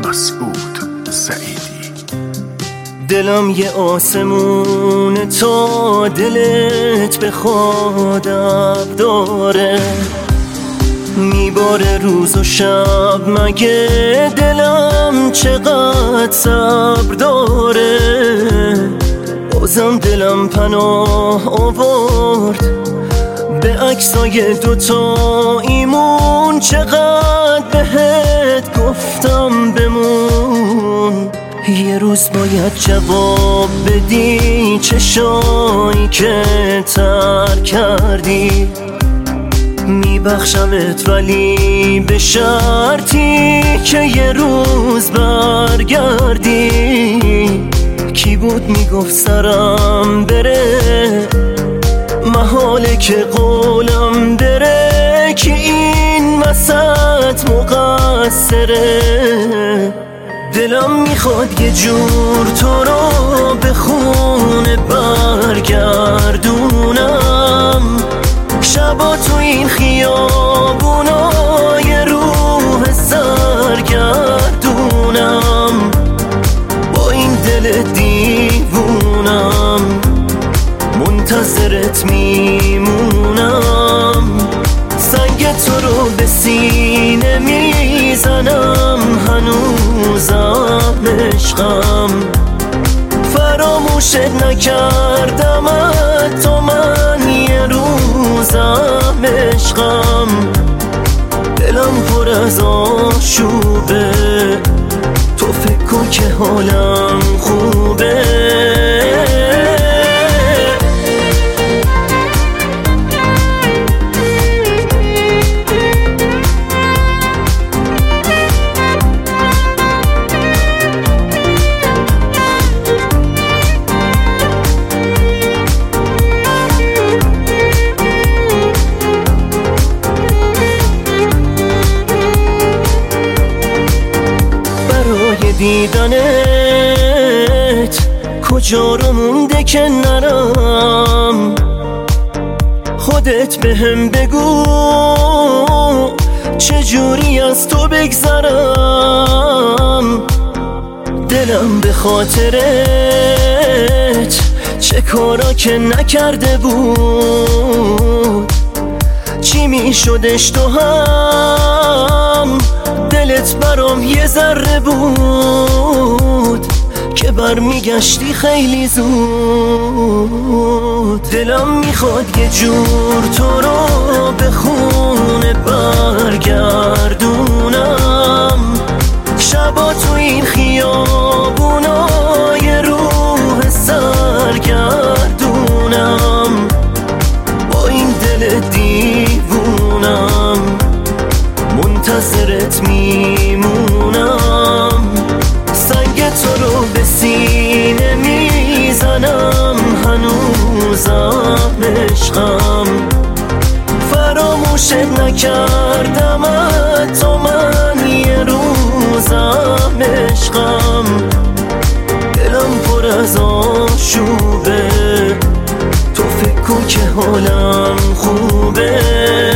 مسعود سعیدی. دلم یه آسمون تا دلت بخواد ابر داره، میباره روز و شب، مگه دلم چقدر صبر داره. بازم دلم پناه آورد به عکسای دوتا ایمون، چقدر بهت گفتم بمون. یه روز باید جواب بدی چشایی که ترک کردی، میبخشمت ولی به شرطی که یه روز برگردی. کی بود میگفت سرم بره، محاله که قولم بره، که این وسط مقصره. دلم میخواد یه جور تو رو به خونه برگردونم، شبا تو این خیابونا یه روح سرگردونم. با این دل دیوونم منتظرت میمونم، سنگ تو رو به سینه میزنم، هنوزم عشقم. فراموشت نکردم تو من یه روزم عشقم. دلم پر از آشوبه، تو فکر کن که حالم خوبه. دیدنت کجا رو مونده که نرم، خودت بهم بگو چجوری از تو بگذرم. دلم به خاطرت چه کارا که نکرده بود، چی میشدش تو هم دلت برام یه ذره بود، که برمیگشتی خیلی زود. دلم میخواد یه جور تو رو به خونه برگردونم، شبا تو این خیابونا یه روح سرگردونم. با این دل دیوونم منتظرت میمونم، سنگ تو رو به سینه میزنم، هنوزم عشقم. فراموشت نکردم تو من یه روزم عشقم. دلم پر از آشوبه، تو فکر کن که حالم خوبه.